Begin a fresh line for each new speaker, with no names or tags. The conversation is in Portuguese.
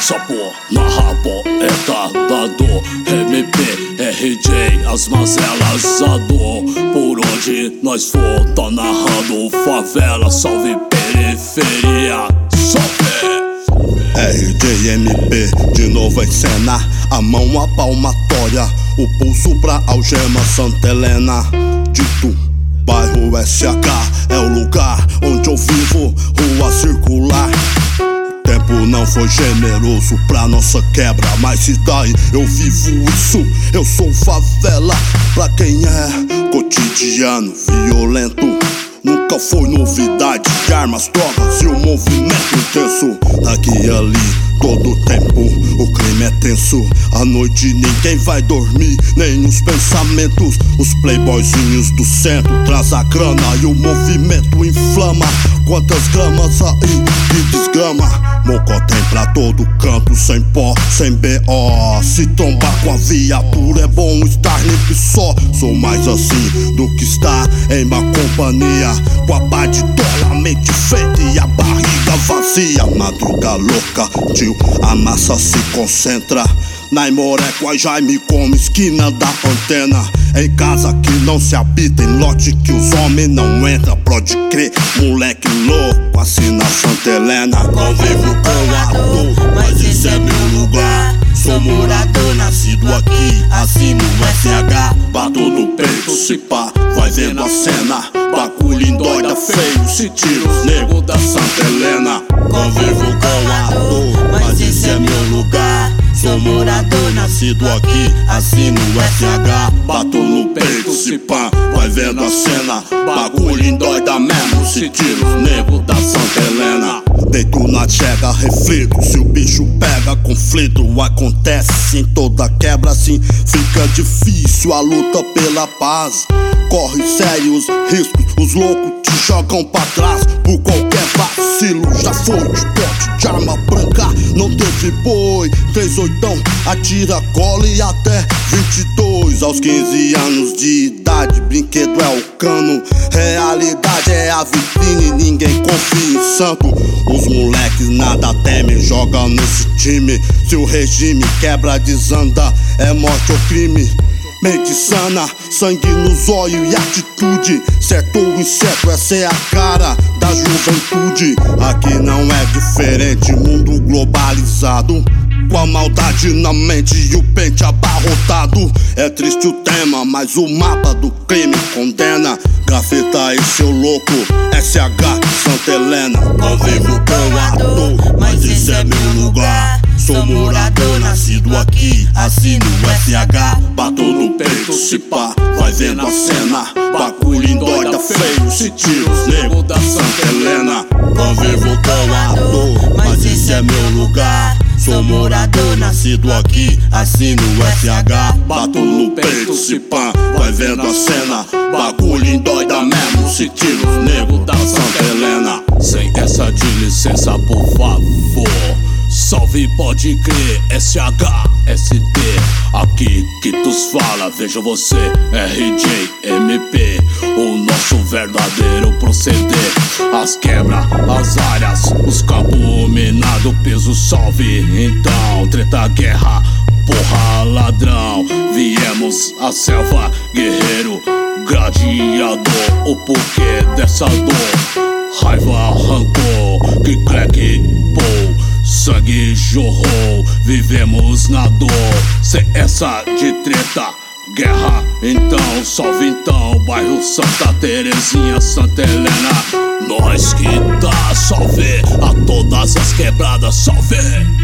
Só pôr na rapoeta da dor. MP, RJ, as mazelas, a dor. Por onde nós for, tá narrando favela. Salve periferia, salve.
RJ, MP, de novo em cena. A mão, a palmatória, o pulso pra algema Santa Helena. Dito, bairro SH é o lugar onde eu vivo, rua circular. O tempo não foi generoso pra nossa quebra, mas se daí eu vivo isso, eu sou favela. Pra quem é cotidiano, violento, nunca foi novidade. Armas, drogas e o movimento intenso. Daqui e ali, todo tempo, o crime é tenso. À noite ninguém vai dormir, nem os pensamentos. Os playboyzinhos do centro traz a grana e o movimento inflama. Quantas gramas aí que desgrama. Mocó tem pra todo canto, sem pó, sem BO. Se trombar com a viatura é bom estar limpo só. Sou mais assim do que está em má companhia, com a pá de dólar, a mente feita e a barriga vazia. Madruga louca, tio, a massa se concentra. Naimoré com a Jaime como esquina da antena. Em casa que não se habita, em lote que os homens não entram. Pode crer, moleque louco, assina Santa Helena. Convivo com a dor, mas esse é meu lugar. Sou morador, nascido aqui, assino SH. Bato no peito, se pá, vai vendo a cena. Bagulho endoida feio, se tira os negros da Santa Helena. Convivo com a dor, mas esse é meu lugar. Sou morador, nascido aqui, assino SH. Bato no peito, se pá, vai vendo a cena. Bagulho endoida mesmo, se tira os negros da Santa Helena. Deito na chega, reflito, se o bicho pega, conflito acontece em toda quebra, assim fica difícil a luta pela paz. Corre sérios riscos, os loucos te jogam pra trás por qualquer vacilo. Já foi de porte de arma branca, não teve boi. 38, atira cola e até 22. Aos 15 anos de idade, brinquedo é o cano. Realidade é a vitrine, ninguém confia em santo. Os moleques nada temem, jogam nesse time. Se o regime quebra, desanda, é morte ou crime. Mente sana, sangue nos olhos e atitude. Certo ou incerto, essa é a cara da juventude. Aqui não é diferente, mundo globalizado, com a maldade na mente e o pente abarrotado. É triste o tema, mas o mapa do crime condena. Grafita aí seu louco, SH, Santa Helena. Convivo com a dor, mas esse é meu lugar. Sou morador, nascido aqui, assino SH. Bato no peito, se pá, vai vendo a cena. Bagulho endoida feio, se tira os negros da Santa Helena. Convivo com a dor, mas esse é meu lugar. Sou morador, nascido aqui, assino SH. Bato no peito, se pá, vai vendo a cena. Bagulho endoida mesmo, se tira os negros da Santa Helena.
Sem essa de licença, por favor. Salve, pode crer, SH, ST. Aqui que tus fala, vejo você, RJ, MP. O nosso verdadeiro proceder. As quebra, as áreas, os campos minados, peso salve. Então, treta, guerra, porra, ladrão. Viemos a selva, guerreiro, gladiador. O porquê dessa dor? Raiva, rancor, que crack, pô. Sangue jorrou, vivemos na dor. Sem essa de treta, guerra, então, salve então. Bairro Santa Terezinha, Santa Helena. Nós que dá salve a todas as quebradas, salve.